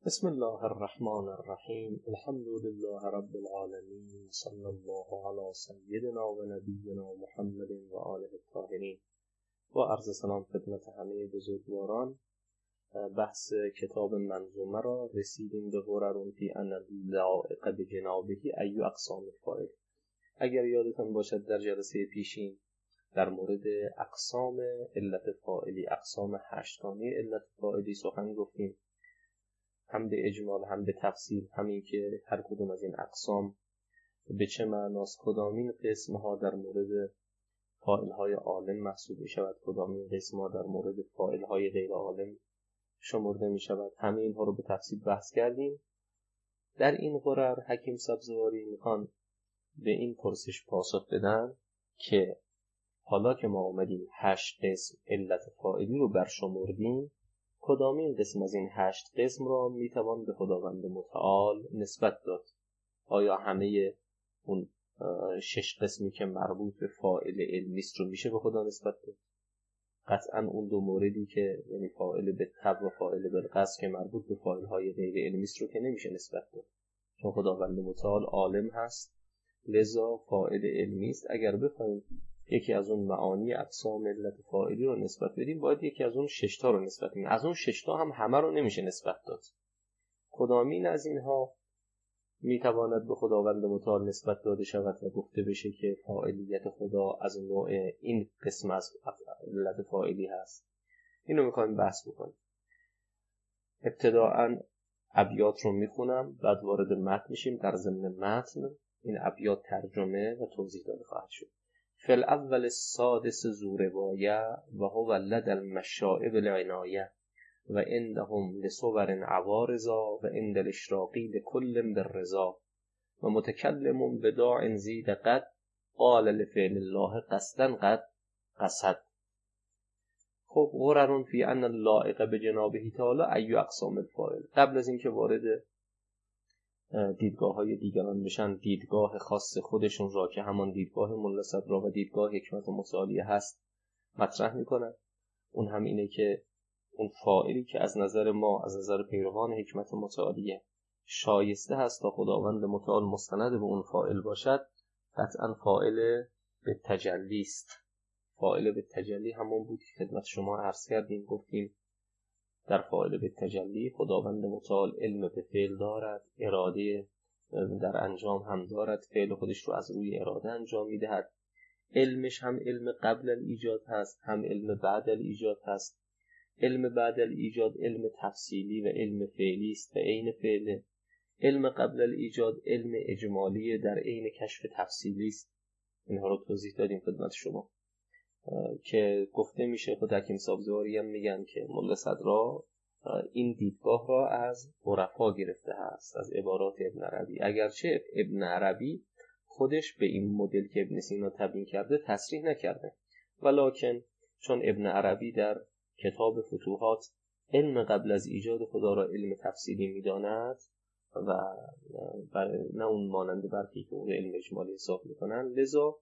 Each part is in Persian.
بسم الله الرحمن الرحیم. الحمد لله رب العالمین، صلی الله علی سیدنا و نبینا محمد و آله الطاهرین. با عرض سلام خدمت همه بزرگواران. بحث کتاب منظومه را رسیدیم به غرر فی ان اللائق بجنابه ای اقسام الفاعل. اگر یادتان باشد در جلسه پیشین در مورد اقسام علت فاعلی، اقسام 8 گانه علت فاعلی سخن گفتیم، هم به اجمال هم به تفصیل، همین که هر کدوم از این اقسام به چه معناست، کدامین قسمها در مورد فاعل‌های عالم محسوب می شود، کدامین قسمها در مورد فاعل‌های غیر عالم شمرده می شود. همه اینها رو به تفصیل بحث کردیم. در این غرر حکیم سبزواری میخوان به این پرسش پاسخ بدن که حالا که ما آمدیم 8 قسم علت فاعلی رو برشمردیم، کدامین قسم از این 8 قسم را میتوان به خداوند متعال نسبت داد؟ آیا همه اون 6 قسمی که مربوط به فاعل علمی است رو میشه به خدا نسبت داد؟ قطعا اون دو موردی که یعنی فاعل به طبع و فاعل بالقصد که مربوط به فاعل‌های غیر علمی است رو که نمیشه نسبت داد، چون خداوند متعال عالم هست، لذا فاعل علمی است. اگر بخوایم یکی از اون معانی اقسام علت فاعلی رو نسبت بدیم، باید یکی از اون 6 تا رو نسبت بدیم. از اون 6 تا هم همه رو نمیشه نسبت داد. کدامین از اینها میتواند به خداوند متعال نسبت داده شود و گفته بشه که فاعلیت خدا از نوع این قسم از علت فاعلی هست؟ اینو میخوایم بحث بکنیم. ابتداءً ابیات رو میخونم، بعد وارد متن میشیم. در ضمن متن این ابیات ترجمه و توضیح داده خواهد شد. فی الاول السادس ذو روایه و هو لدى المشائب العنایه و عندهم لصور عوارضا و عند الاشراقی لکل بالرضا و متکلم بداع زید قد قال لفعل الله قصدا قد قصد. خب غرر فی ان اللائق بجنابه تعالی ای اقسام الفاعل. قبل از اینکه وارد دیدگاه های دیگران بشن، دیدگاه خاص خودشون را که همان دیدگاه ملا صدرا و دیدگاه حکمت متعالیه هست مطرح میکنن. اون هم اینه که اون فاعلی که از نظر ما، از نظر پیروان حکمت متعالیه شایسته هست تا خداوند متعال مستند به اون فاعل باشد، قطعا فاعل به تجلی است. فاعل به تجلی همون بود که خدمت شما عرض کردیم، گفتیم در فاعل به تجلی خداوند متعال علم به فعل دارد، اراده در انجام هم دارد، فعل خودش رو از روی اراده انجام میدهد. علمش هم علم قبل الایجاد هست، هم علم بعد الایجاد هست. علم بعد الایجاد علم تفصیلی و علم فعلی است و عین فعل. علم قبل الایجاد علم اجمالی در عین کشف تفصیلی است. اینها رو توضیح دادیم خدمت شما که گفته میشه، خود حکیم سبزواری هم میگن که ملا صدرا این دیدگاه را از عرفا گرفته هست، از عبارات ابن عربی. اگرچه ابن عربی خودش به این مدل که ابن سینا تبیین کرده تصریح نکرده، ولکن چون ابن عربی در کتاب فتوحات علم قبل از ایجاد خدا را علم تفصیلی میداند و نه اون مانند برخی که اون علم اجمالی حساب میکنن، لذا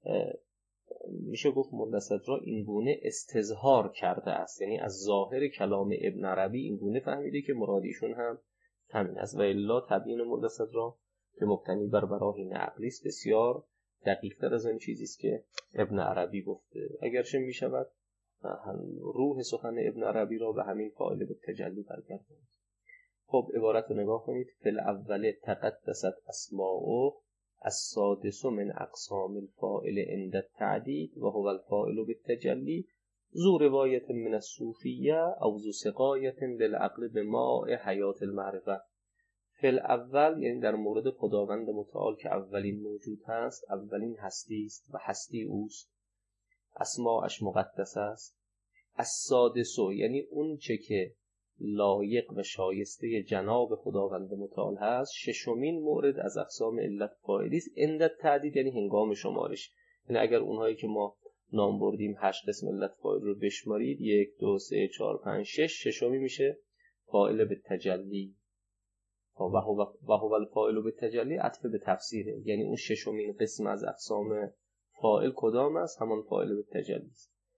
میشه گفت ملا صدرا این گونه استظهار کرده است، یعنی از ظاهر کلام ابن عربی این گونه فهمیده که مرادیشون هم همین است. و الا تبیین ملا صدرا که مبتنی بر براهین عقلی است بسیار دقیق تر از این چیزی است که ابن عربی گفته، اگرچه میشود روح سخن ابن عربی را به همین فاعل به تجلی برگردانید. خب عبارت رو نگاه کنید. فی الاول تقدست اسماؤه السادس من اقسام الفاعل عند التعدید و هو الفاعل بالتجلی ذو روایت من الصوفیه او ذو سقایت للعقل بماء حیات المعرفه. فی الاول یعنی در مورد خداوند متعال که اولین موجود هست، اولین هستی است و هستی اوست، اسماءش مقدس است. السادس یعنی اون چه که لایق و شایسته جناب خداوند متعال هست، ششمین مورد از اقسام علت فاعلی است. عند التعدید یعنی هنگام شمارش، یعنی اگر اونهایی که ما نام بردیم 8 قسم علت فاعل رو بشمارید 1 2 3 4 5 6، ششمی میشه فاعل به تجلی. و هو الفاعل به تجلی عطف به تفسیره، یعنی اون ششمین قسم از اقسام فاعل کدام است؟ همان فاعل به تجلی است.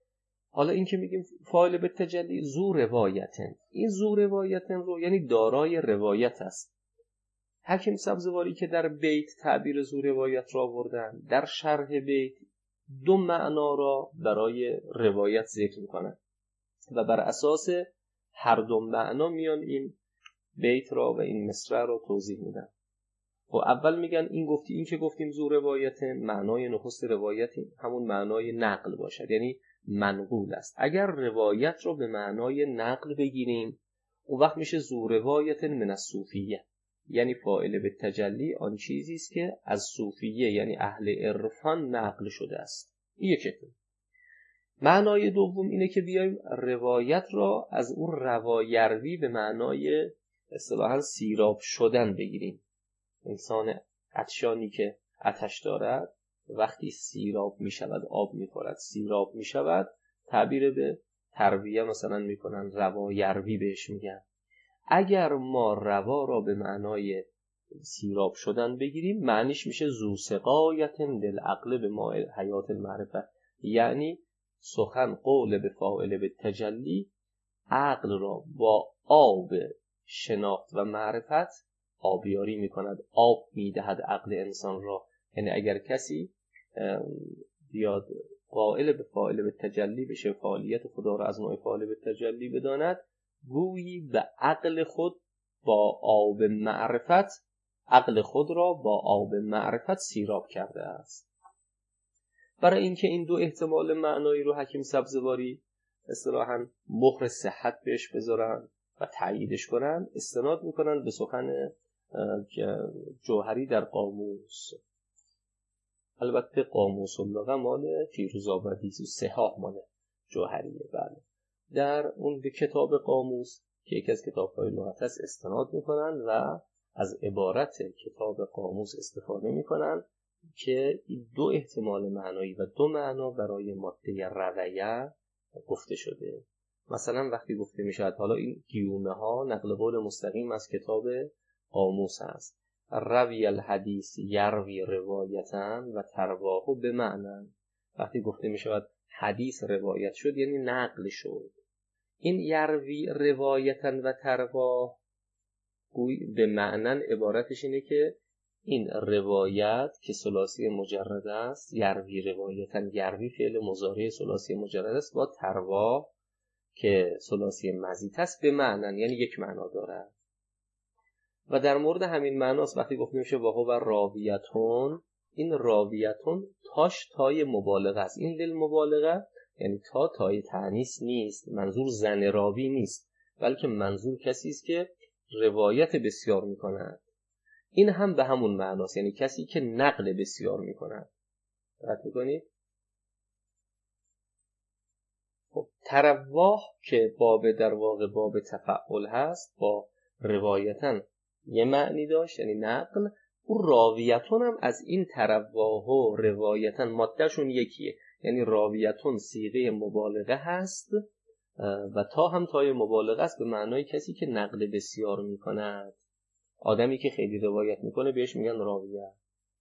حالا این که میگیم فاعل به تجلی ذو روایتن، این ذو روایتن رو یعنی دارای روایت است. حکیم سبزواری که در بیت تعبیر ذو روایت را آوردن، در شرح بیت دو معنا را برای روایت ذکر میکنن و بر اساس هر دو معنا میان این بیت را و این مصرع را توضیح میدن. و اول میگن این که گفتیم ذو روایت، معنای نخست روایت همون معنای نقل باشد، یعنی منقول است. اگر روایت رو به معنای نقل بگیریم اون وقت میشه ذو روایت من الصوفیه، یعنی فاعل به تجلی آن چیزی است که از صوفیه یعنی اهل عرفان نقل شده است. این یکیه. معنای دوم اینه که بیایم روایت را از اون روایروی به معنای اصطلاحاً سیراب شدن بگیریم. انسان عطشانی که عطش دارد وقتی سیراب می شود، آب می خورد، سیراب می شود، تعبیر به ترویه مثلا می کنن، روایروی بهش میگن. اگر ما روا را به معنای سیراب شدن بگیریم معنیش میشه ذو سقایت للعقل به ماء حیات المعرفه، یعنی سخن قول به فاعل به تجلی عقل را با آب شناخت و معرفت آبیاری میکند، آب میدهد عقل انسان را. یعنی اگر کسی بیاد قائل به فاعل به تجلی بشه، فعالیت خدا را از نوع فاعل به تجلی بداند، گویی به عقل خود با آب معرفت، عقل خود را با آب معرفت سیراب کرده است. برای اینکه این دو احتمال معنایی رو حکیم سبزواری اصطلاحاً مهر صحت بهش بذارن و تأییدش کنن، استناد میکنن به سخن جوهری در قاموس. البته قاموس اللغه مال فیروزآبادی و صحاح مال جوهریه. بله، در اون به کتاب قاموس که یکی از کتاب‌های لغت است استناد میکنن و از عبارت کتاب قاموس استفاده میکنن که دو احتمال معنایی و دو معنا برای ماده رویه گفته شده. مثلا وقتی گفته میشد، حالا این گیومه ها نقل قول مستقیم از کتاب قاموس است، روی الحدیث یروی روایتن و ترواه به معنی. وقتی گفته میشود حدیث روایت شد یعنی نقل شد. این یروی روایتن و ترواه به معنی عبارتش اینه که این روایت که ثلاثی مجرد است، یروی روایتن، یروی فعل مضارع ثلاثی مجرد است، با ترواه که ثلاثی مزید است به معنی، یعنی یک معنا دارد. و در مورد همین معناست وقتی گفته میشه واهو و راویتون، این راویتون تاش تای مبالغه است. این للمبالغه یعنی تای تأنیث نیست، منظور زن راوی نیست، بلکه منظور کسی است که روایت بسیار میکند. این هم به همون معناست، یعنی کسی که نقل بسیار میکند. دقت میکنید؟ خب ترواه که باب در واقع باب تفعل هست، با روایتن یه معنی داشت یعنی نقل. اون راویتون هم از این ترواه و روایتن مادهشون یکیه، یعنی راویتون صیغه مبالغه هست و تا هم تای مبالغه است به معنای کسی که نقل بسیار میکند. آدمی که خیلی روایت میکنه بهش میگن راویه.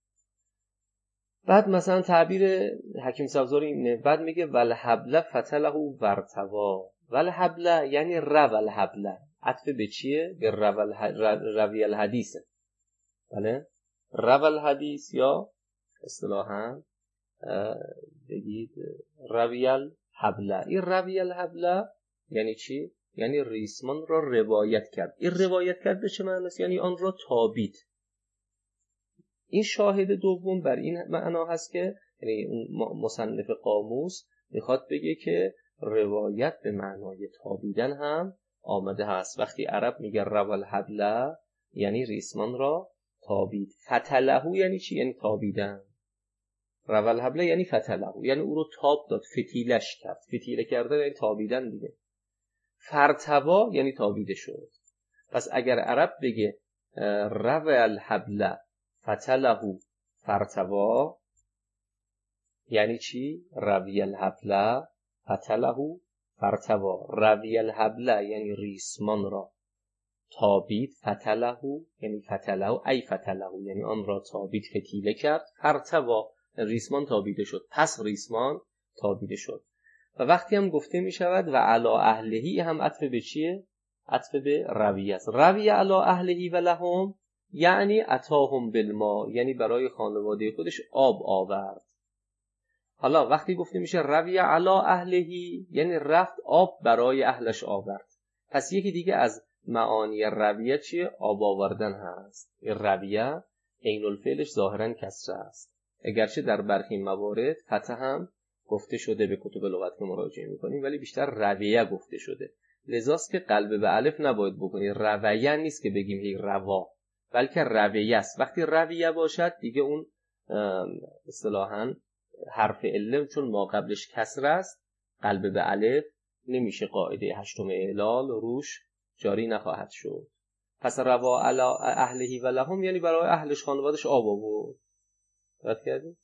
بعد مثلا تعبیر حکیم سبزواری اینه، بعد میگه والحبل فتله ورتوا. والحبل یعنی رول حبل، عطف به چیه؟ به روی الحدیثه. بله، رول حدیث یا اصطلاحاً بگید روی الحبل. این روی الحبل یعنی چی؟ یعنی ریسمان را روایت کرد. این روایت کرد به چه معنی است؟ یعنی آن را تابید. این شاهد دوم بر این معنا هست که یعنی مصنف قاموس میخواد بگه که روایت به معنای تابیدن هم آمده هست. وقتی عرب میگه روال حبله یعنی ریسمان را تابید. فتلهو یعنی چی؟ یعنی تابیدن. روال حبله یعنی فتلهو یعنی او رو تاب داد، فتیلش کرد. فتیله کردن یعنی تابیدن دیگه. فرتوا یعنی تابیده شد. پس اگر عرب بگه روال حبله فتلهو فرتوا یعنی چی؟ روی الحبل فتلهو فرتوا. روی الحبل یعنی ریسمان را تابید، فتلهو یعنی فتلهو ای فتلهو یعنی آن را تابید، فتیله کرد، فرتوا ریسمان تابیده شد، پس ریسمان تابیده شد. و وقتی هم گفته می شود و علا اهلهی هم عطف به چیه؟ عطف به رویه است. رویه علا اهلهی و لهم یعنی اتاهم بالما، یعنی برای خانواده خودش آب آورد. حالا وقتی گفته میشه رویه علا اهلهی یعنی رفت آب برای اهلش آورد. پس یکی دیگه از معانی رویه چیه؟ آب آوردن هست. رویه عین الفعلش ظاهرا کسره است، اگرچه در برخی موارد فتح هم گفته شده به کتب لغت که مراجعه میکنیم، ولی بیشتر رویه گفته شده. لذاست که قلب به الف نباید بکنید. رویه نیست که بگیم هی روا، بلکه رویه است. وقتی رویه باشد دیگه اون اصطلاحاً حرف علم چون ما قبلش کسر است، قلب به الف نمیشه، قاعده هشتم اعلال روش جاری نخواهد شد. پس روا علی اهلهی و لهم یعنی برای اهلش خانوادش آب آورد. درست کردیم؟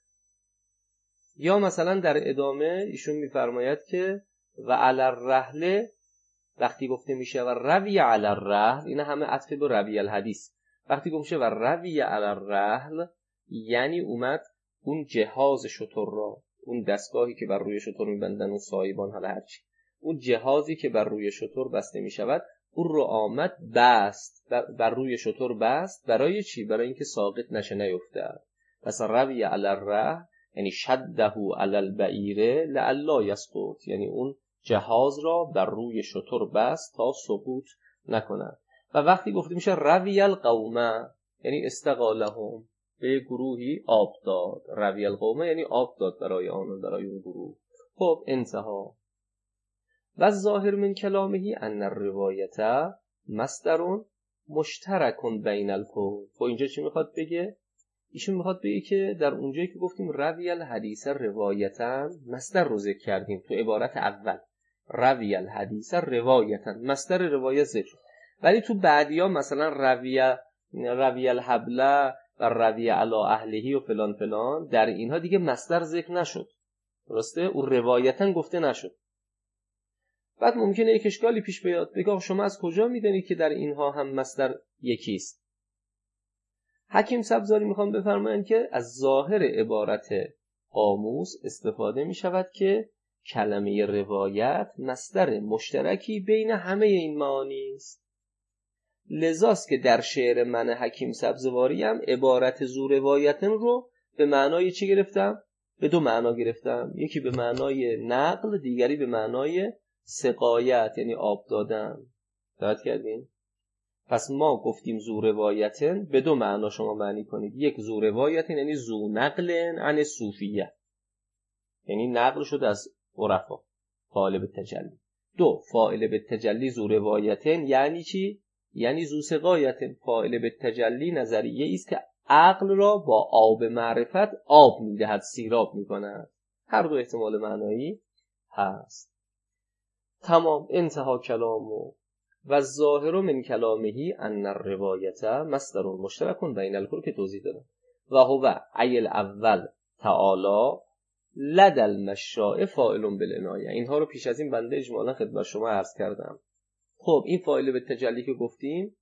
یا مثلا در ادامه ایشون میفرماید که و علی الرحل وقتی گفته میشه و روی علی الرحل، اینا همه عطف به روی الحدیث. وقتی گفته میشه و روی علی الرحل یعنی اومد اون جهاز شتر را، اون دستگاهی که بر روی شتر میبندن اون صاحبان، حالا هرچی، اون جهازی که بر روی شتر بسته میشود، اون رو آمد بست بر روی شتر بست. برای چی؟ برای اینکه ساقط نشه، نیفته. پس روی علی الرحل یعنی شده علی البعیر لعلا یسقط، یعنی اون جهاز را بر روی شتر بست تا سقوط نکند. و وقتی گفته میشه روی القوم یعنی استقالهم، به گروهی آب داد. روی القوم یعنی آب داد برای آنان، برای اون گروه. خب انتها. و ظاهر من کلامهی ان الروایت مصدر مشترک بین الکل. خب اینجا چی میخواد بگه؟ ایشون میخواد بگه که در اونجایی که گفتیم روی الحدیث روایتا، مصدر رو ذکر کردیم تو عبارت اول، روی الحدیث روایتا، مصدر روایت ذکر، ولی تو بعدیا مثلا روی الحبل و روی علا اهلهی و فلان فلان، در اینها دیگه مصدر ذکر نشد. درسته؟ اون روایتا گفته نشد. بعد ممکنه یک اشکالی پیش بیاد، بگه شما از کجا میدونید که در اینها هم مصدر یکیست؟ حکیم سبزاری میخوام بفرمایند که از ظاهر عبارت قاموس استفاده میشود که کلمه روایت مصدر مشترکی بین همه این معانی است. لذاست که در شعر من حکیم سبزواری هم عبارت ذو روایتن رو به معنای چی گرفتم؟ به دو معنا گرفتم. یکی به معنای نقل، دیگری به معنای سقایت یعنی آب دادن. دقت کردین؟ پس ما گفتیم ذو روایتن به دو معنا شما معنی کنید. یک ذو روایتن یعنی ذو نقل عن صوفیه، یعنی نقل شد از عرفا، فاعل بالتجلی. دو، فاعل بالتجلی ذو روایتن یعنی چی؟ یعنی ذو سقایتن. فاعل بالتجلی نظریه است که عقل را با آب معرفت آب میدهد، سیراب میکند. هر دو احتمال معنایی هست. تمام. انتها کلامو. و ظاهر من کلامهی ان الروایت مصدر مشترک بین الکل که توضیح دادم. و هو ایل اول تعالی لدى المشاء فاعل بالعنایه. اینها رو پیش از این بنده اجمالا خدمت شما عرض کردم. خب این فاعل به تجلی که گفتیم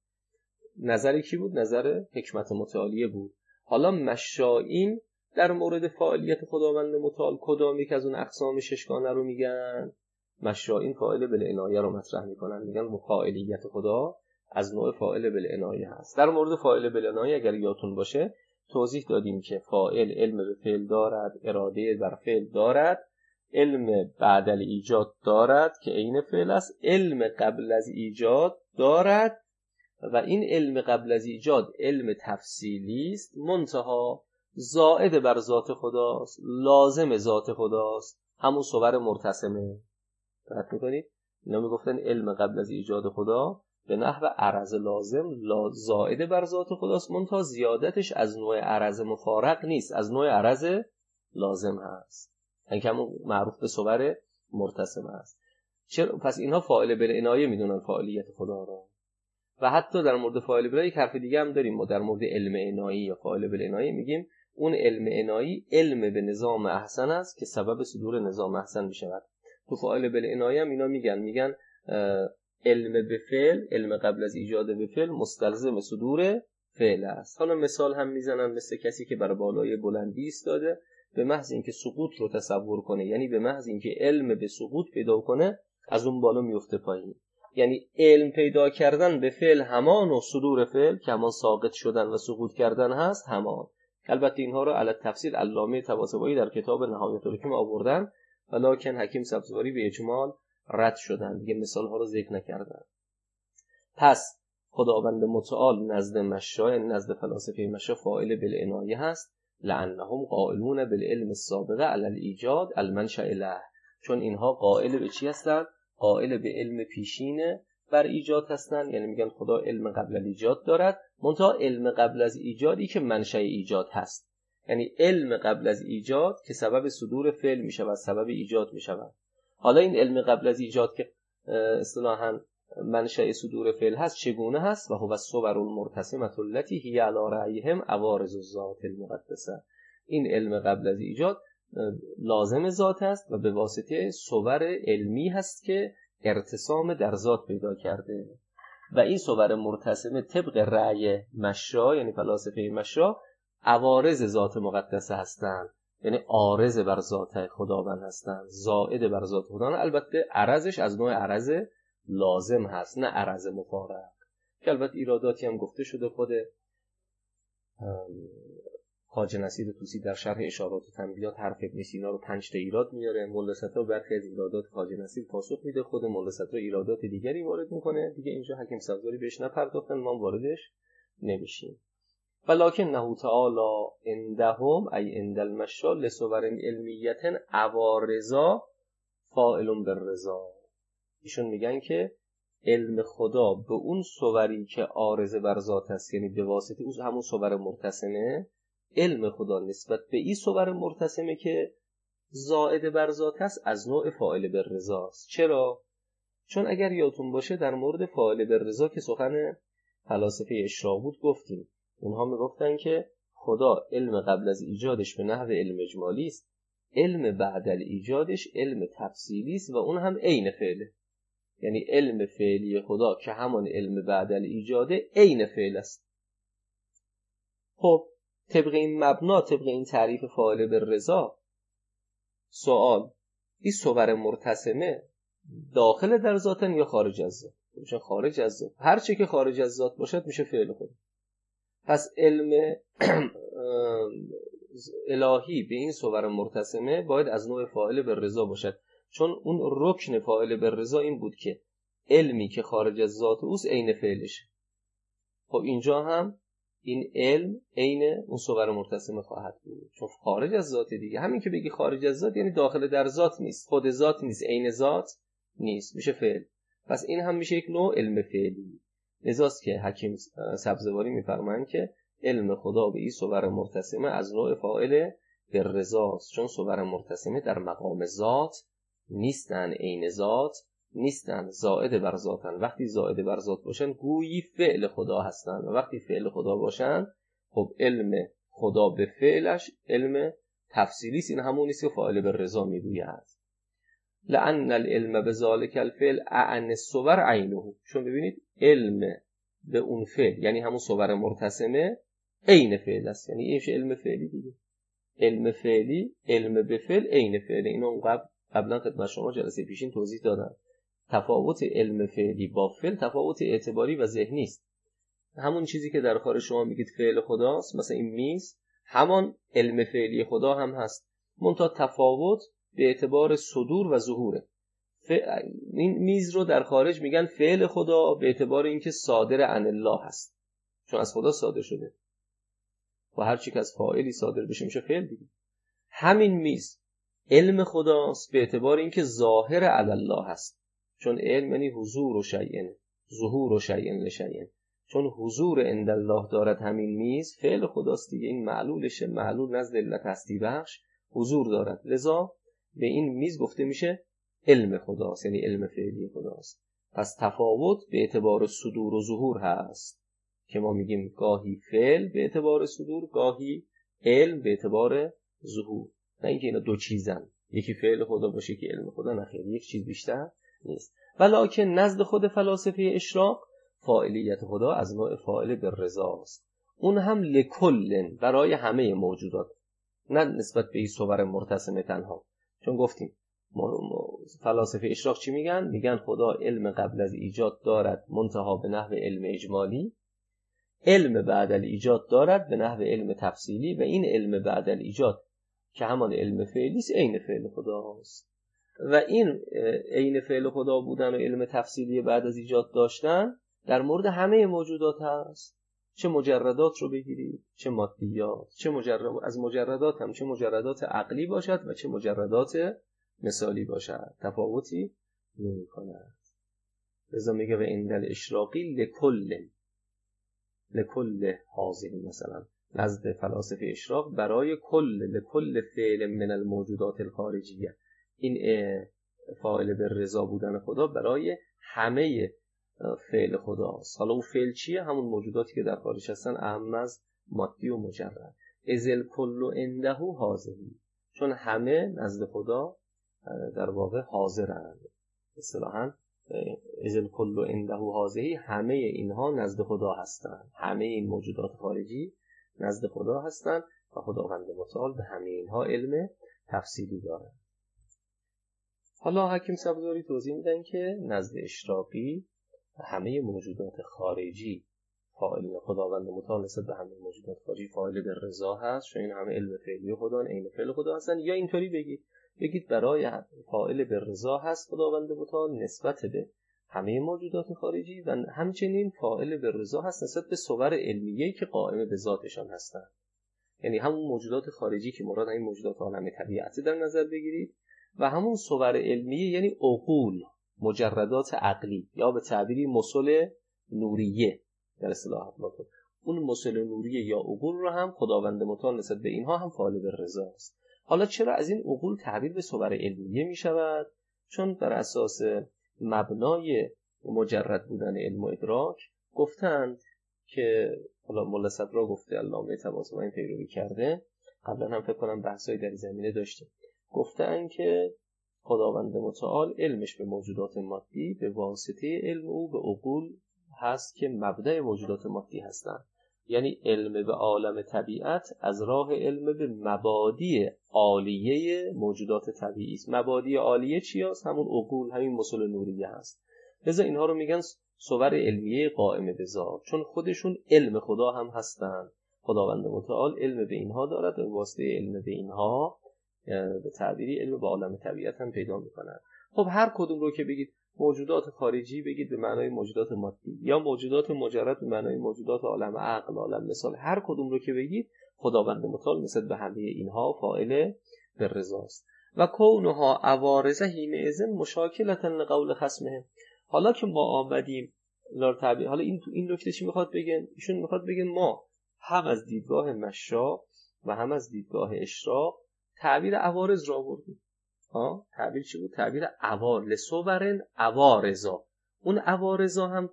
نظر کی بود؟ نظر حکمت متعالیه بود. حالا مشائین در مورد فاعلیت خداوند متعال کدام یک از اون اقسام ششگانه رو میگن؟ مشائین فاعل بالعنایه رو مطرح میکنن، میگن فاعلیت خدا از نوع فاعل بالعنایه هست. در مورد فاعل بالعنایه اگر یادتون باشه توضیح دادیم که فاعل علم به فعل دارد، اراده بر فعل دارد، علم بعد الایجاد دارد که عین فعل است، علم قبل از ایجاد دارد و این علم قبل از ایجاد علم تفصیلی است، منتها زائد بر ذات خداست، لازم ذات خداست، همون صور مرتسمه. دقت میکنید؟ اینا میگفتن علم قبل از ایجاد خدا به نحو عرض لازم زائد بر ذات خداست، منتها زیادتش از نوع عرض مفارق نیست، از نوع عرض لازم هست، یعنی همون معروف به صور مرتسمه است. چرا؟ پس اینها فاعل بالعنایه میدونن فاعلیت خدا را. و حتی در مورد فاعل بالعنایه یک حرف دیگه هم داریم، ما در مورد علم عنایی یا فاعل بالعنایه میگیم اون علم عنایی علم به نظام احسن است که سبب صدور نظام احسن بشود. تو فاعل بالعنایه هم اینا میگن علم به فعل، علم قبل از ایجاد به فعل مستلزم صدور فعل است. حالا مثال هم میزنن مثل کسی که بر بالای بلندی ایستاده، به محض اینکه سقوط رو تصور کنه، یعنی به محض اینکه علم به سقوط پیدا کنه، از اون بالا میفته پایین. یعنی علم پیدا کردن به فعل همان و صدور فعل که همان ساقط شدن و سقوط کردن هست همان. البته اینها رو علی تفصیل علامه طباطبایی در کتاب نهایت الحکم آوردن، ولکن حکیم سبزواری به اجمال رد شدن، دیگه مثال ها رو ذکر نکردن. پس خداوند متعال نزد مشا، یعنی نزد فلاسفه مشا، فاعل بالعنایه هست، لانهم قائلون بالعلم السابقه علی الایجاد المنشأ له، چون اینها قائل به چی هستن؟ قائل به علم پیشینه بر ایجاد هستن، یعنی میگن خدا علم قبل از ایجاد دارد، منتها علم قبل از ایجادی که منشأ ایجاد هست، یعنی علم قبل از ایجاد که سبب صدور فعل میشه و سبب ایجاد میشه. حالا این علم قبل از ایجاد که اصطلاحاً منشأ صدور فعل هست چگونه هست؟ و هو الصور المرتسمة التي هي علی رأیهم عوارض الذات المقدسه. این علم قبل از ایجاد لازم ذات است و به واسطه صور علمی هست که ارتسام در ذات پیدا کرده و این صور مرتسمه طبق رأی مشا، یعنی فلاسفه مشا، عوارض ذات مقدسه هستند، یعنی عارض بر ذات خداوند هستند، زائد بر ذات خداوند. البته عرضش از نوع عرض لازم هست، نه عرض مفارق، که البته ایراداتی هم گفته شده. خود خواجه نصیر طوسی در شرح اشارات و تنبیهات حرف ابن سینا رو 5 تا ایراد میاره، ملا صدرا برخی از ایرادات خواجه نصیر پاسخ میده، خود ملا صدرا ایرادات دیگری وارد میکنه، دیگه اینجا حکیم سبزواری بهش نپرداختن، ما واردش نمیشیم. ولکنه تعالی عندهم ای عند المشا لصور علمیه عوارضا فاعل بالرضا. ایشون میگن که علم خدا به اون صوری که عارض بر ذات است، یعنی به واسطه اون همون صور مرتسمه، علم خدا نسبت به این صور مرتسمه که زائد بر ذات است از نوع فاعل بالرضا است. چرا؟ چون اگر یادتون باشه در مورد فاعل بالرضا که سخن فلاسفه اشراق بود گفتیم، اونها میگفتن که خدا علم قبل از ایجادش به نحو علم اجمالی است، علم بعد از ایجادش علم تفصیلی است و اون هم عین فعله، یعنی علم فعلی خدا که همان علم بعد از ایجاده عین فعل است. خب طبق این مبنا، طبق این تعریف فاعل بالرضا، سوال این صور مرتسمه داخل در ذاتن یا خارج از ذات؟ میشه خارج از ذات، هر چی که خارج از ذات باشد میشه فعل خدا. پس علم الهی به این صور مرتسمه باید از نوع فاعل بالرضا باشد، چون اون رکن فاعل بالرضا این بود که علمی که خارج از ذات اوست عین فعلشه. خب اینجا هم این علم عین اون صور مرتسمه خواهد بود، چون خارج از ذات دیگه. همین که بگی خارج از ذات یعنی داخل در ذات نیست، خود ذات نیست، عین ذات نیست، میشه فعل. پس این هم میشه یک نوع علم فعلی. لذاست که حکیم سبزواری میفرمایند که علم خدا به این صور مرتسمه از نوع فاعل بالرضا است، چون صور مرتسمه در مقام ذات نیستن، عین ذات نیستن، زائد بر ذاتن. وقتی زائد بر ذات باشن گویی فعل خدا هستن و وقتی فعل خدا باشن خب علم خدا به فعلش علم تفصیلی است. این همون نیست که فاعل بالرضا میگوید. لأن العلم بذلک الفعل اعن الصور عینه، چون ببینید علم به اون فعل یعنی همون صور مرتسمه عین فعل است، یعنی این علم فعلی دیگه. علم فعلی، علم به فعل عین فعل. اینو قبلا خدمت شما جلسه پیشین توضیح دادم. تفاوت علم فعلی با فعل تفاوت اعتباری و ذهنی است. همون چیزی که در خارج شما میگید فعل خداست، مثلا این میز، همان علم فعلی خدا هم هست، منتها تفاوت به اعتبار صدور و ظهوره. این میز رو در خارج میگن فعل خدا به اعتبار اینکه صادر عن الله هست، چون از خدا صادر شده و هر چی که از فاعلی صادر بشه میشه فعل دیگه. همین میز علم خداست به اعتبار اینکه ظاهر علی الله هست، چون علم یعنی حضور و شیء، ظهور و شیء لشیء، چون حضور عند الله دارد همین میز فعل خداست دیگه. این معلولشه، معلول نزد علت هستی بخش حضور دارد، لذا به این میز گفته میشه علم خداست، یعنی علم فعلی خداست. پس تفاوت به اعتبار صدور و ظهور هست که ما میگیم گاهی فعل به اعتبار صدور، گاهی علم به اعتبار ظهور. نه اینکه اینا دو چیزن، یکی فعل خدا باشه که علم خدا، نه خیر، یک چیز بیشتر نیست. ولکن نزد خود فلاسفه اشراق فاعلیت خدا از نوع فاعل بالرضا است، اون هم لکل، برای همه موجودات، نه نسبت به این صور مرتسمه تنها. چون گفتیم فلاسفه اشراق چی میگن؟ میگن خدا علم قبل از ایجاد دارد منتها به نحو علم اجمالی، علم بعد از ایجاد دارد به نحو علم تفصیلی، و این علم بعد از ایجاد که همان علم فعلی است عین فعل خداست. و این عین فعل خدا بودن و علم تفصیلی بعد از ایجاد داشتن در مورد همه موجودات هست، چه مجردات رو بگیرید چه مادیات، چه از مجردات هم چه مجردات عقلی باشد و چه مجردات مثالی باشد، تفاوتی نمی کند. لذا میگه و عند الاشراقی لکل حاضری، مثلا نزد فلاسفه اشراق برای لکل فعل من الموجودات الخارجیه، این فاعل به رضا بودن خدا برای همه فعل خداست. حالا اون فعل چیه؟ همون موجوداتی که در خارج هستن، اهم از مادی و مجرد. ازل کل عنده حاضری، چون همه نزد خدا در واقع حاضرند. اصطلاحاً ازل کل عنده حاضری، همه اینها نزد خدا هستند، همه این موجودات خارجی نزد خدا هستند و خداوند متعال به همه اینها علم تفصیلی دارد. حالا حکیم صفداری توضیح میدن که نزد اشراقی همه موجودات خارجی فاعل خداوند متعال نسبت به همه موجودات خارجی فاعل به رضا هست، چون این همه علم فعلی خدا عین فعل خدا هستن. یا اینطوری بگید برای فاعل به رضا هست خداوند متعال نسبت به همه موجودات خارجی و همچنین فاعل به رضا هست نسبت به صور علمیه‌ای که قائم به ذاتشان هستند. یعنی همون موجودات خارجی که مراد این موجودات عالم طبیعت در نظر بگیرید و همون صور علمیه یعنی عقول، مجردات عقلی، یا به تعبیری مسل نوریه در اصطلاح افلاطون، اون مسل نوریه یا عقول رو هم خداوند متعال نسبت به اینها هم فاعل به رضا است. حالا چرا از این عقول تعبیر به صور علمیه می شود؟ چون بر اساس مبنای مجرد بودن علم و ادراک گفتند که، حالا ملا صدرا گفته، علامه طباطبایی این پیروی کرده، قبلا هم فکر کنم بحثایی در زمینه داشتیم، گفتن که خداوند متعال علمش به موجودات مادی به واسطه علم او به عقول هست که مبدأ موجودات مادی هستند. یعنی علم به عالم طبیعت از راه علم به مبادی عالیه موجودات طبیعی است. مبادی عالیه چی هست؟ همون عقول، همین مسل نوریه هست. لذا اینها رو میگن صور علمیه قائم به ذات، چون خودشون علم خدا هم هستند. خداوند متعال علم به اینها دارد و واسطه علم به اینها به تعبیری علم به عالم طبیعت هم پیدا میکنند. خب هر کدوم رو که بگید موجودات خارجی بگید به معنای موجودات مادی، یا موجودات مجرد به معنای موجودات عالم عقل، عالم مثال، هر کدوم رو که بگید خداوند متعال نسبت به همه اینها فاعل به رضاست. و کونها عوارض حینئذ مشاکلة لقول خصمهم. حالا که ما آمدیم تعبیر، حالا این نکته چی میخواد بگن؟ ایشون میخواد بگن ما هم از دیدگاه مشاء و هم از دیدگاه اشراق تعبیر عوارض را آوردیم. تعبیر چی بود؟ تعبیر لصورن عوارضا. اون عوارضا هم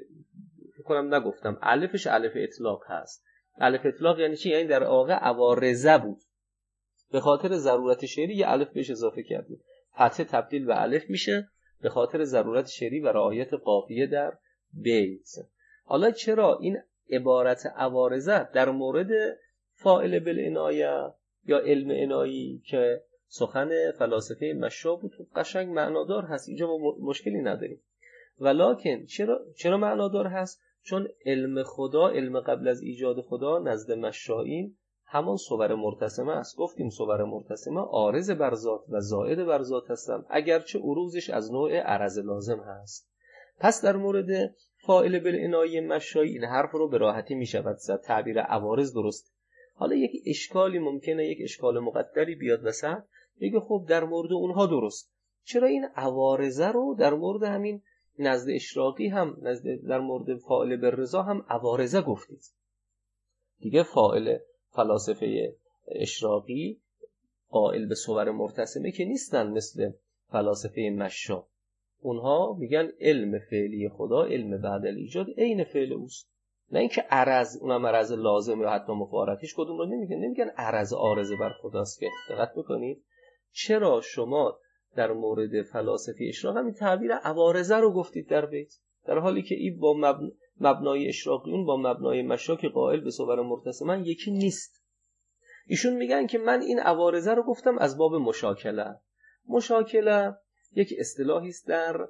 کنم نگفتم الفش الف اطلاق هست. الف اطلاق یعنی چی؟ یعنی در واقع عوارضه بود، به خاطر ضرورت شعری یه الف بهش اضافه کردیم، فتحه تبدیل به الف میشه به خاطر ضرورت شعری و رعایت قافیه در بیت. حالا چرا این عبارت عوارضه در مورد فاعل بالعنایه یا علم عنایی که سخن فلاسفه مشاء بود قشنگ معنادار هست، اینجا ما مشکلی نداریم. ولکن چرا معنادار هست؟ چون علم خدا، علم قبل از ایجاد خدا نزد مشائین همان صور مرتسمه است. گفتیم صور مرتسمه عارض بر ذات و زائد بر ذات هستند، اگرچه عروضش از نوع عرض لازم هست. پس در مورد فاعل بالعنایه مشائی این حرف رو به راحتی می شود زد، تعبیر عوارض درست. حالا یک اشکالی ممکنه، یک اشکال مقدری بیاد وسط، بگه خب در مورد اونها درست، چرا این عوارضه رو در مورد همین نزد اشراقی هم در مورد فاعل بالرضا هم عوارضه گفتید؟ دیگه فاعل فلاسفه اشراقی قائل به صور مرتسمه که نیستن مثل فلاسفه مشاء. اونها میگن علم فعلی خدا، علم بعد الایجاد عین فعل اوست، نه اینکه عرض، اونم عرض لازم یا حتی مفارقش کدوم رو نمیگن عرض عارض بر خداست. که دقت میکنید چرا شما در مورد فلاسفه اشراق همین تعبیر عوارضه رو گفتید در بیت، در حالی که این با مبنای اشراقیون با مبنای مشاء که قائل به صور مرتسمه یکی نیست. ایشون میگن که من این عوارضه رو گفتم از باب مشاکله. مشاکله یک اصطلاحی است در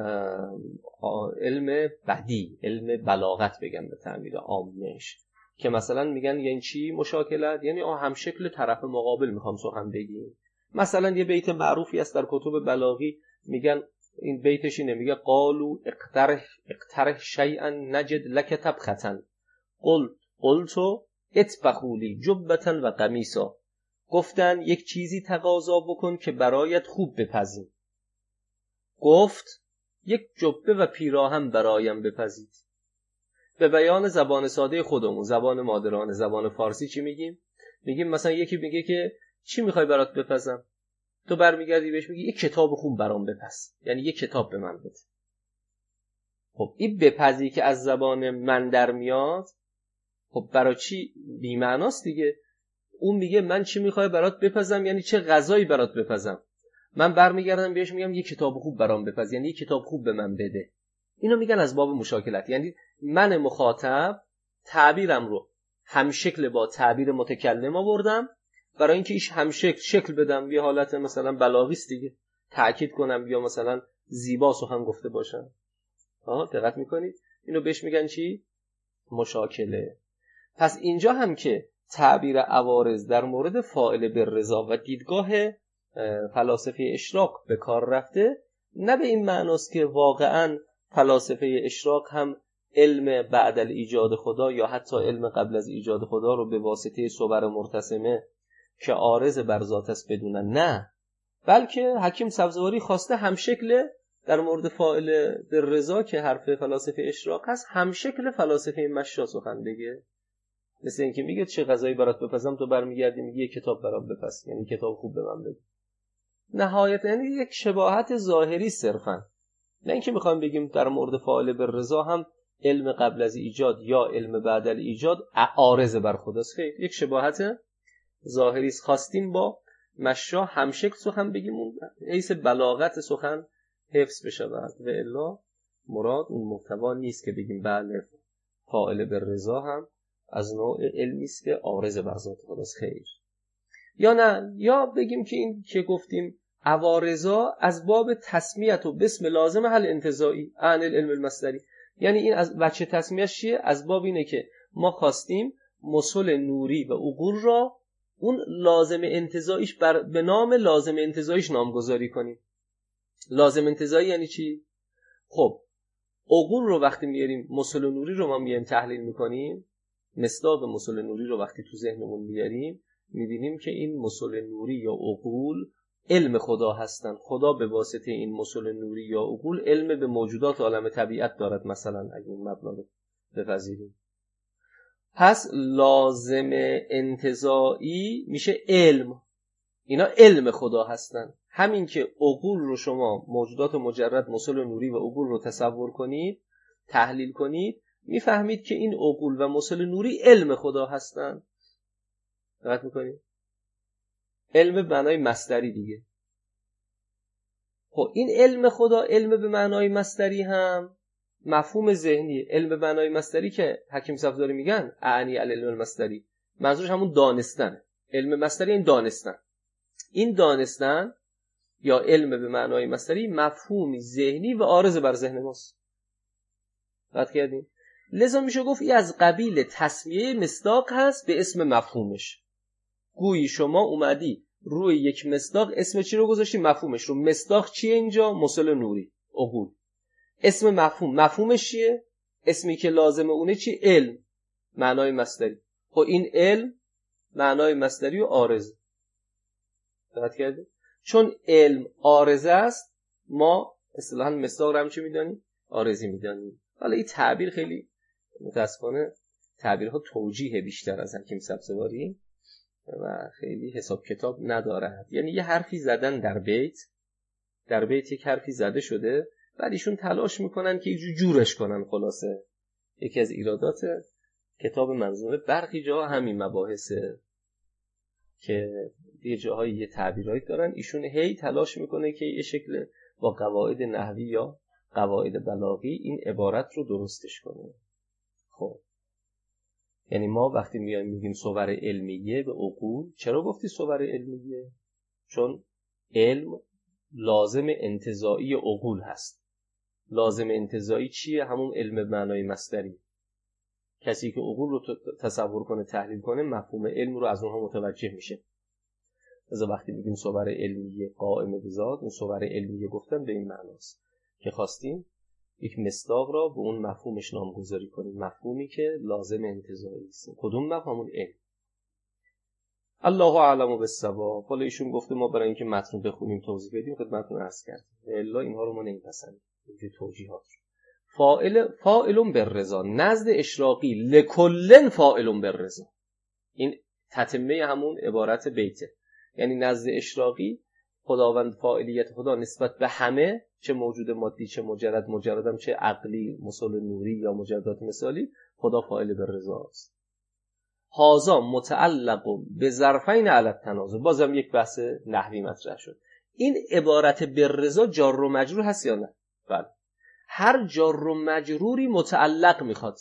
علم بدی، علم بلاغت بگم به تعبیر عامش، که مثلا میگن یعنی چی مشاکله؟ یعنی هم شکل طرف مقابل میخوام سخن بگیم. مثلا یه بیت معروفی است در کتب بلاغی، میگن این بیتش اینه، میگه قالوا اقترح شیئا نجد لك تبختن قلت اطبخوا لی جبة و قمیصا. گفتن یک چیزی تقاضا بکن که برایت خوب بپزیم. گفت یک جبه و پیراهن برایم بپزید. به بیان زبان ساده خودمون، زبان مادرانه، زبان فارسی چی میگیم؟ میگیم مثلا یکی میگه که چی میخوای برات بپزم؟ تو برمیگردی بهش میگی یک کتاب خوب برام بپز، یعنی یک کتاب به من بده. خب این بپزی که از زبان من در میاد، خب برای چی؟ بی معناست دیگه. اون میگه من چی میخوای برات بپزم، یعنی چه غذایی برات بپزم. من برمیگردم بهش میگم یک کتاب خوب برام بپز، یعنی یک کتاب خوب به من بده. اینو میگن از باب مشاکلت، یعنی من مخاطب تعبیرم رو هم شکل با تعبیر متکلم آوردم برای اینکه ایش هم شکل بدم، یه حالت مثلا بلاغیست دیگه، تاکید کنم یا مثلا زیبا سخن گفته باشم. دقت میکنید؟ اینو بهش میگن چی؟ مشاکله. پس اینجا هم که تعبیر عوارض در مورد فاعل بالرضا و دیدگاه فلاسفه اشراق به کار رفته، نه به این معناست که واقعاً فلاسفه اشراق هم علم بعد الایجاد خدا یا حتی علم قبل از ایجاد خدا رو به واسطه صور مرتسمه که عارض بر ذات است بدونن. نه، بلکه حکیم سبزواری خواسته هم شکل در مورد فاعل بالرضا که حرف فلاسفه اشراق هست، هم شکل فلاسفه مشا سخن بگه. مثل اینکه میگه چه غذایی برات بپزم، تو برمیگردی میگی یک کتاب برام بپز، یعنی کتاب خوب به من بده. نهایتا یعنی یک شباهت ظاهری صرفا، نه اینکه میخوایم بگیم در مورد فاعل بالرضا هم علم قبل از ایجاد یا علم بعد از ایجاد عارض بر خداست. خیر، یک شباهت ظاهری است. خواستیم با مشا همشکل سخن بگیم، اون حیث بلاغت سخن حفظ بشه، و الا مراد اون محتوا نیست که بگیم بله فاعل بالرضا هم از نوع علمی است که عارض بر ذات خداست. خیر، یا نه، یا بگیم که این که گفتیم عوارضا از باب تسمیت و بسم لازم حل انتزاعی عن العلم المصدری، یعنی این از وجه تسمیه‌اش چیه؟ از باب اینه که ما خواستیم مسل نوری و عقول را اون لازم انتزاعیش به نام لازم انتزاعیش نامگذاری کنیم. لازم انتزاعی یعنی چی؟ خب عقول رو وقتی میاریم، مسل نوری رو ما میایم تحلیل میکنیم، مصداق مسل نوری رو وقتی تو ذهنمون میاریم، میبینیم که این مسل نوری یا عقول علم خدا هستن. خدا به واسطه این مسل نوری یا عقول علم به موجودات عالم طبیعت دارد، مثلا اگه این مبنا رو بپذیریم. پس لازم انتزاعی میشه علم، اینا علم خدا هستن. همین که عقول رو شما موجودات مجرد مسل نوری و عقول رو تصور کنید، تحلیل کنید، میفهمید که این عقول و مسل نوری علم خدا هستن. دقت میکنید؟ علم به معنای مصدری دیگه. خب این علم خدا، علم به معنای مصدری هم مفهوم ذهنی. علم به معنای مصدری که حکیم صفزاری میگن اعنی العلم المصدری، منظورش همون دانستن. علم مصدری این دانستن. این دانستن یا علم به معنای مصدری مفهومی ذهنی و عارض بر ذهن ماست. دقت کردین؟ لذا میشه گفت این از قبیل تسمیه مصداق هست به اسم مفهومش. گویی شما اومدی روی یک مصداق اسم چی رو گذاشتی؟ مفهومش رو. مصداق چیه اینجا؟ مسل نوری، عقول. اسم مفهومش چیه؟ اسمی که لازمه اونه چی؟ علم، معنای مصدری. خب این علم معنای مصدری و عارض. دقت کردید؟ چون علم عارضه است، ما اصطلاحاً مصداق رو هم چی میدانیم؟ عارضی میدانیم. حالا این تعبیر خیلی متاسفانه تعبیرها توجیه بیشتر از حکیم سبزواری و خیلی حساب کتاب ندارد. یعنی یه حرفی زدن در بیت یک حرفی زده شده، بعد ایشون تلاش میکنن که جورش کنن. خلاصه یکی از ایرادات کتاب منظومه برخی جاها همین مباحثه که یه جاهایی یه تعبیرایی دارن، ایشون هی تلاش میکنه که یه شکل با قواعد نحوی یا قواعد بلاغی این عبارت رو درستش کنه. خب یعنی ما وقتی میایم میگیم صور علمیه به عقول، چرا گفتی صور علمیه؟ چون علم لازم انتزاعی عقول هست. لازم انتزاعی چیه؟ همون علم معنای مصدری. کسی که عقول رو تصور کنه، تحلیل کنه، مفهوم علم رو از اونها متوجه میشه. از وقتی میگیم صور علمیه قائم به ذات، اون صور علمیه گفتن به این معناست که خواستیم یک مصداق را به اون مفهومش نامگذاری کنیم، مفهومی که لازم انتزاعی است. کدوم مفهوم؟ علم. الله اعلم بالصواب. حالا ایشون گفته ما برای اینکه متن بخونیم توضیح بدیم خدمتتون عرض کردیم، الا اینها رو ما نمیپسندیم، این توجیهات. فاعل بالرضا نزد اشراقی لکلن فاعل بالرضا. این تتمه همون عبارت بیته. یعنی نزد اشراقی خداوند فاعلیت خدا نسبت به همه، چه موجود مادی چه مجردم چه عقلی مثل نوری یا مجردات مثالی، خدا فاعل بالرضا است. هازا متعلق به ظرفین علی التناظر. بازم یک بحث نحوی مطرح شد. این عبارت بالرضا جار و مجرور هست یا نه؟ بله. هر جار و مجروری متعلق میخواد،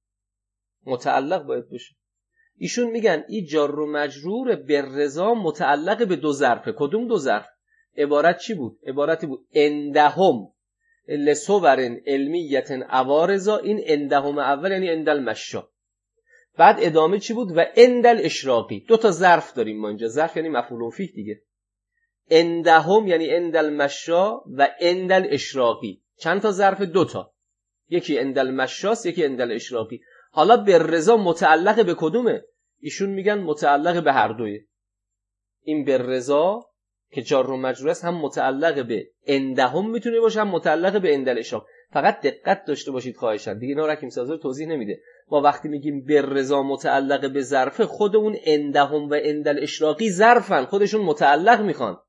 متعلق باید باشه. ایشون میگن این جار و مجرور بالرضا متعلق به دو ظرفه. کدوم دو ظرف؟ عبارت چی بود؟ عبارتی بود اندهم لصورن علمیت عوارضا. این اندهم اول یعنی اندل مشا. بعد ادامه چی بود؟ و اندل اشراقی. دو تا ظرف داریم ما اینجا. ظرف یعنی مفعول فیه دیگه. اندهم یعنی اندل مشا و اندل اشراقی. چند تا ظرف؟ دو تا. یکی اندل مشاست، یکی اندل اشراقی. حالا بالرضا متعلق به کدومه؟ ایشون میگن متعلق به هر دوی. این بالرضا که جار و مجرور است هم متعلق به اندهم میتونه باشه، هم متعلق به اندل اشراق. فقط دقت داشته باشید خواهشاً، دیگه اینا حکیم سازا توضیح نمیده. ما وقتی میگیم بالرضا متعلق به ظرف، خود اون اندهم و اندل اشراقی ظرفن، خودشون متعلق میخوان.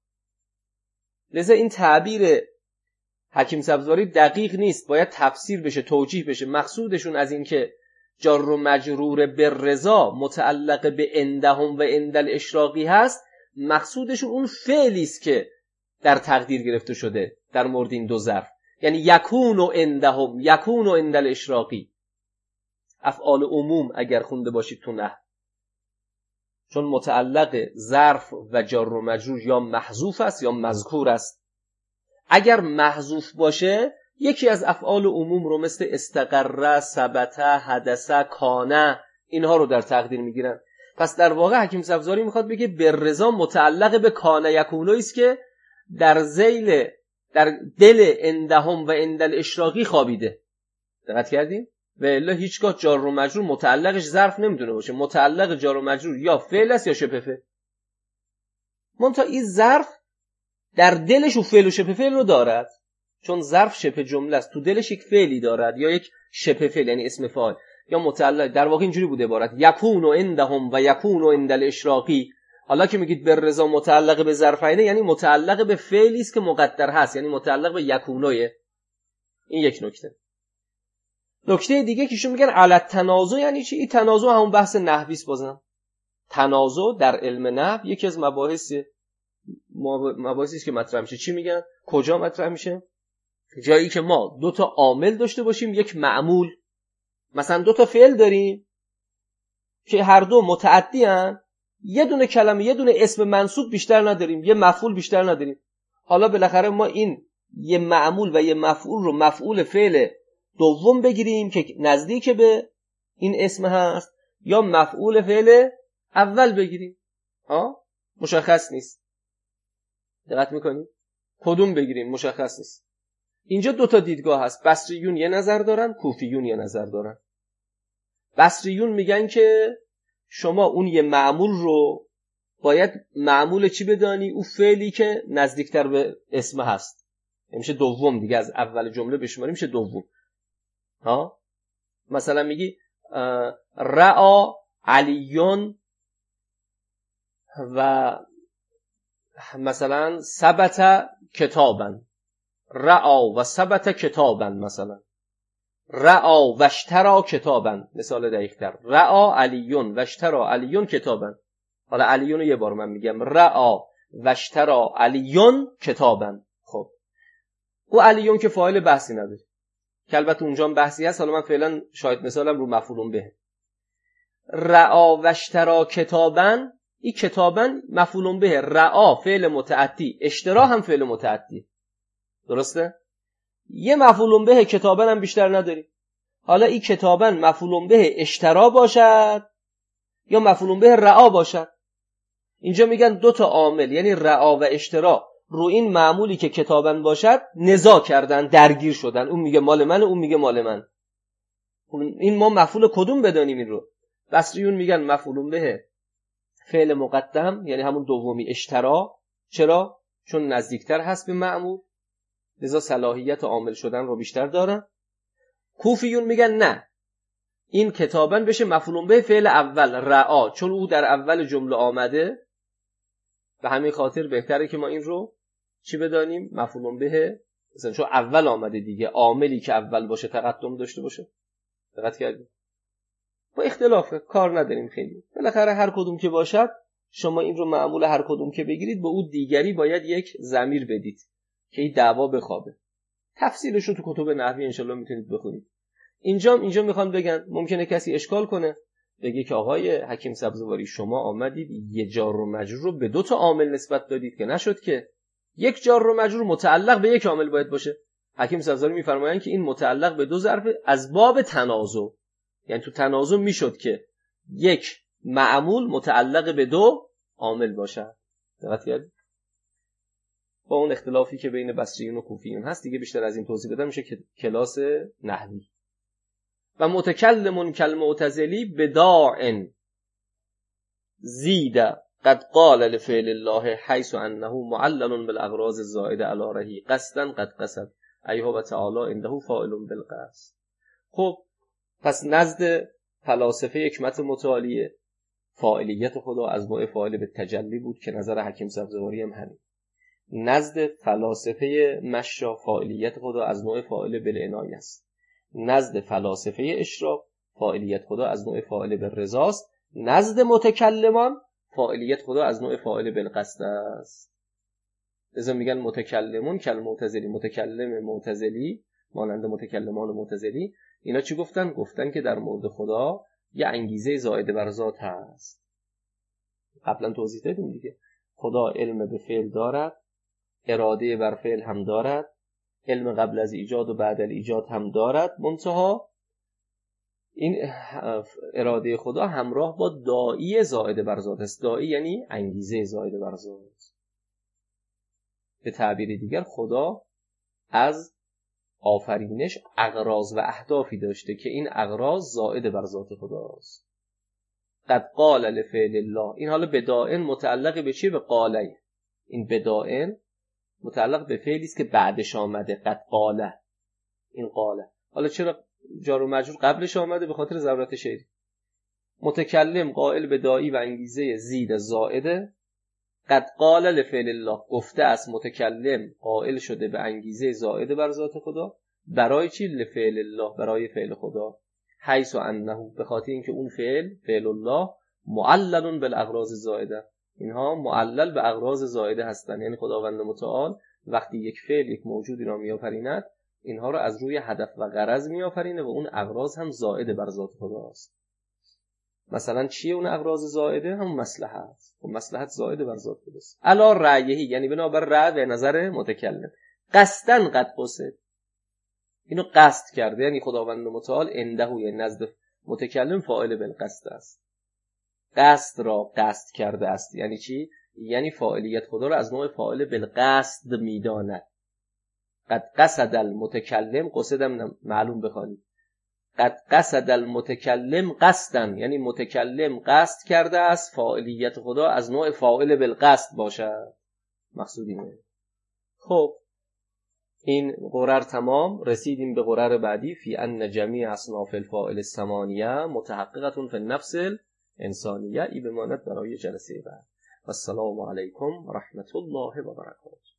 لذا این تعبیر حکیم سبزواری دقیق نیست، باید تفسیر بشه، توجیه بشه. مقصودشون از این که جار و مجرور بالرضا متعلق به اندهم و اندل اشراقی هست، مقصودشون اون فعلی است که در تقدیر گرفته شده در مورد این دو ظرف. یعنی یکون و اندهم، یکون و اندل اشراقی. افعال عموم اگر خونده باشید تو نحو، چون متعلق ظرف و جار و مجرور یا محذوف است یا مذکور است. اگر محذوف باشه یکی از افعال عموم رو مثل استقر، ثبت، حدث، کان، اینها رو در تقدیر میگیرن. پس در واقع حکیم سبزواری میخواد بگه بالرضا متعلق به کان یکونو است که در دل اندهم و اندل اشراقی خوابیده. دقت کردین؟ و الا هیچگاه جار و مجرور متعلقش ظرف نمیتونه باشه. متعلق جار و مجرور یا فعل است یا شبه فعل. منتها این ظرف در دلش و فعل و شبه فعل رو دارد، چون ظرف شبه جمله است، تو دلش یک فعلی دارد یا یک شبه فعل یعنی اسم فاعل یا متعلق. در واقع اینجوری بوده عبارت یکون و عندهم و یکون و عند الاشراقی. حالا که میگید بالرضا متعلق به ظرفینه یعنی متعلق به فعلی است که مقدر هست، یعنی متعلق به یکونوه. این یک نکته. نکته دیگه که ایشون میگن علی التنازع یعنی چی؟ این تنازع همون بحث نحوی است. بازم تنازع در علم نحو یکی از مباحثی است که مطرح میشه. چی میگن؟ کجا مطرح میشه؟ جایی که ما دو تا عامل داشته باشیم، یک معمول. مثلا دو تا فعل داریم که هر دو متعدی ان، یه دونه کلمه، یه دونه اسم منصوب بیشتر نداریم، یه مفعول بیشتر نداریم. حالا بالاخره ما این یه معمول و یه مفعول رو مفعول فعل دوم بگیریم که نزدیک به این اسم هست، یا مفعول فعل اول بگیریم. مشخص نیست. دقت میکنیم؟ کدوم بگیریم مشخص نیست. اینجا دو تا دیدگاه هست. بصریون یه نظر دارن، کوفیون یه نظر دارن. بصریون میگن که شما اون یه معمول رو باید معمول چی بدانی؟ اون فعلی که نزدیکتر به اسم هست. میشه دوم دیگه، از اول جمله بشماریم میشه دوم. مثلا میگی رعا علیون و مثلا ثبت کتابن. رعا و ثبت کتابن، مثلا رعا و اشترا کتابن. مثال دقیق‌تر رعا علیون و اشترا علیون کتابن. حالا علیون رو یه بار من میگم، رعا و اشترا علیون کتابن. خب او علیون که فاعل بحثی نداره، که البته اونجا هم بحثی هست. حالا من فعلا شاید مثالم رو مفعولون به. رعا و اشترا کتابن، این کتابن مفعول به، رعا فعل متعدی، اشترا هم فعل متعدی، درسته؟ یه مفعول به کتابن هم بیشتر نداریم. حالا این کتابن مفعول به اشترا باشد یا مفعول به رعا باشد. اینجا میگن دو تا عامل یعنی رعا و اشترا رو این معمولی که کتابن باشد نزاع کردن، درگیر شدن، اون میگه مال من، اون میگه مال من. این ما مفعول کدوم بدانیم؟ این رو بصریون میگن مفعول به فعل مقدم، یعنی همون دومی اشترا. چرا؟ چون نزدیکتر هست به معمول، لذا صلاحیت عامل شدن رو بیشتر دارن. کوفیون میگن نه، این کتابن بشه مفعول به فعل اول رعا، چون او در اول جمله آمده، به همین خاطر بهتره که ما این رو چی بدانیم؟ مفعول به، مثلا چون اول آمده دیگه، عاملی که اول باشه تقدم داشته باشه. دقت کردید؟ با اختلافه، کار نداریم خیلی. بالاخره هر کدوم که باشد شما این رو معمول هر کدوم که بگیرید، به اون دیگری باید یک ضمیر بدید که این دعوا بخوابه. تفصیلش رو تو کتب نحوی انشالله میتونید بخونید. اینجا میخوان بگن، ممکنه کسی اشکال کنه بگه که آقای حکیم سبزواری شما آمدید یه جار و مجرور رو به دو تا عامل نسبت دادید که نشد که. یک جار و مجرور متعلق به یک عامل باید باشه. حکیم سبزواری میفرمایند که این متعلق به دو ظرف از باب تنازع، یعنی تو تنازع میشد که یک معمول متعلق به دو عامل باشه. دقت کردید؟ با اون اختلافی که بین بصریون و کوفیون هست دیگه بیشتر از این توضیح بدم میشه که کلاس نحوی. و متکلمون کالمعتزلی بداع زید قد قال لفعل الله حیث انه معلل بالاغراض الزائده علی رهی قصدا قد قصد ایها و تعالی عنده فاعل بالقصد. خب پس نزد فلاسفه حکمت متعالیه فاعلیت خدا از نوع فاعل به تجلی بود که نظر حکیم سبزواری هم همین. نزد فلاسفه مشا فاعلیت خدا از نوع فاعل بالعنایه است. نزد فلاسفه اشراق فاعلیت خدا از نوع فاعل بالرضاست. نزد متکلمان فاعلیت خدا از نوع فاعل بالقصد است. لذا میگن متکلمون کالمعتزلی، متکلم معتزلی مانند متکلمان معتزلی. اینا چی گفتن؟ گفتن که در مورد خدا یه انگیزه زائد بر ذات هست. قبلا توضیح دادیم دیگه، خدا علم به فعل دارد، اراده بر فعل هم دارد، علم قبل از ایجاد و بعد از ایجاد هم دارد، منتها این اراده خدا همراه با داعی زائد بر ذات است. داعی یعنی انگیزه زائد بر ذات. به تعبیر دیگر خدا از آفرینش اغراض و اهدافی داشته که این اغراض زائد بر ذات خداست. قد قال لفعل الله، این حالا بدائن متعلق به چیه؟ به قاله. این بدائن متعلق به فعلی است که بعدش آمده. قد قاله، این قاله. حالا چرا جار و مجرور قبلش آمده؟ به خاطر ضرورت شعری. متکلم قائل به داعی و انگیزه زید زائده. قد قال لفعل الله، گفته است متکلم قائل شده به انگیزه زائده بر ذات خدا. برای چی؟ لفعل الله، برای فعل خدا. حیث انه، به خاطر اینکه اون فعل الله معلل بالاغراض الزائده، اینها معلل به اغراض زائده هستند. یعنی خداوند متعال وقتی یک فعل یک موجودی را میآفریند اینها را از روی هدف و غرض میآفرینه و اون اغراض هم زائده بر ذات خداست. مثلا چیه اون اغراض زائده؟ هم مصلحت. و مصلحت زائده بر ذات خداست. علا رأیهی، یعنی بنابر رأی و نظر متکلم. قصدن قد قصد، اینو قصد کرده، یعنی خداوند متعال عنده، یعنی نزد متکلم فاعل بالقصد است. قصد را قصد کرده است. یعنی چی؟ یعنی فاعلیت خدا را از نوع فاعل بالقصد میداند. قد قصد المتکلم، قصدم معلوم بخوانید. قد قصد المتکلم قصدن، یعنی متکلم قصد کرده است فاعلیت خدا از نوع فاعل بالقصد باشد. مقصود اینه. خب این قرر تمام. رسیدیم به قرر بعدی، فی ان جمیع اصناف الفاعل الثمانیه متحققه فی النفس الانسانیه. ای بماند برای جلسه بعد. و السلام علیکم و رحمت الله و برکاته.